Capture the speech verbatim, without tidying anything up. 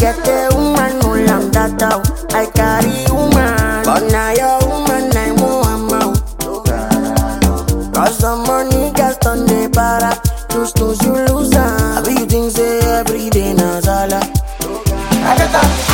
get a woman, no lam that out. I carry woman, but now your woman, I want out. Cause the money gets on the para. You snooze, you lose. I be you think say every day na zala. I get up.